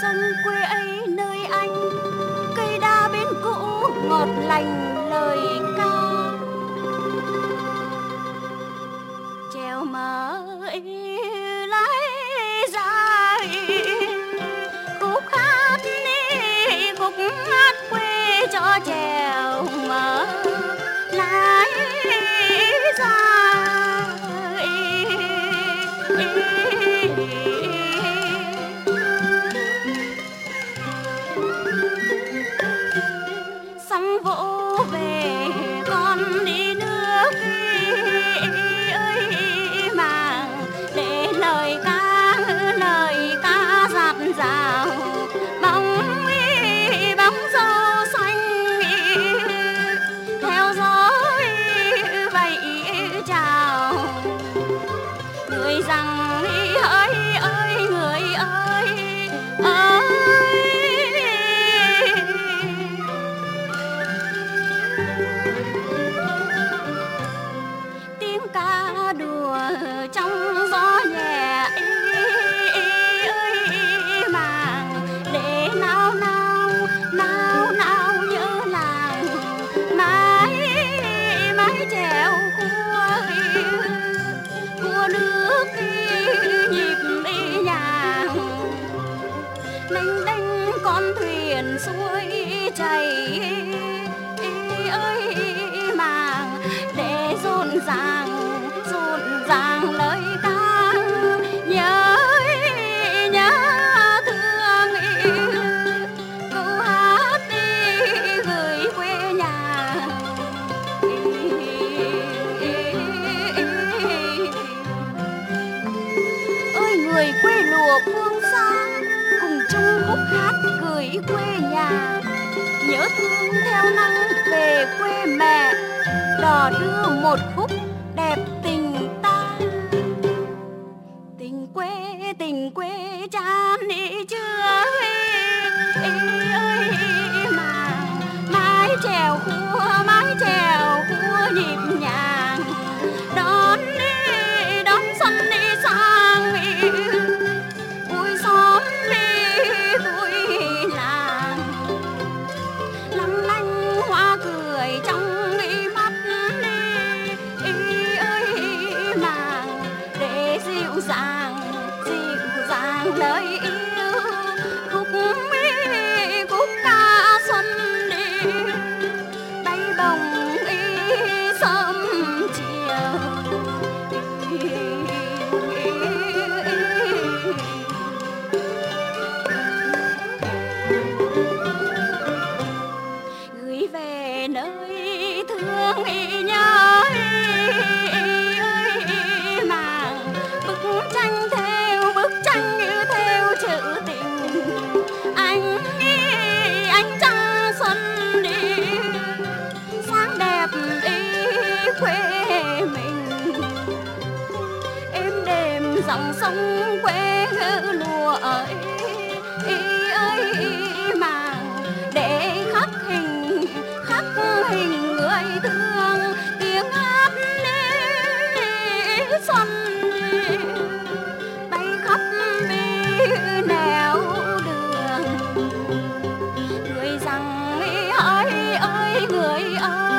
sông quê ấy nơi anh, cây đa bên cũ ngọt lành lời ca. Chèo mới lấy ra khúc hát quê cho chèo mở lái ra. Sắm vỗ về con đi nước ơi mà để lời ca dạt dào bóng dâu xanh theo gió vậy chào người rằng ơi ơi người ơi ơi. Tiếng ca đùa trong gió nhẹ mà để nao nhớ làng mái chèo cua nước nhịp đi nhàng lênh đênh con thuyền xuôi chảy ơi mà để rộn ràng lời ca nhớ thương câu hát đi gửi quê nhà. Ơi người quê lùa phương xa cùng chung khúc hát gửi quê nhà, nhớ thương theo nắng về quê mẹ đò đưa một khúc đẹp tình ta. Tình quê chán đi chưa ơi mà mái chèo khua nhịp nhàng đón xuân đi sang vui xóm đi vui làng lắm lanh hoa cười trong mắt ơi mà để dịu dàng lời yêu khúc ca xuân đi bay bồng sớm chiều. Gửi về nơi thương nhớ mà bức tranh theo chữ tình anh trăng xuân đi sáng đẹp đi quê mình êm đềm dòng sông quê lùa ơi mà để khắc hình người thương tiếng hát xuân bay khắp nẻo đường người rằng ơi ơi người ơi.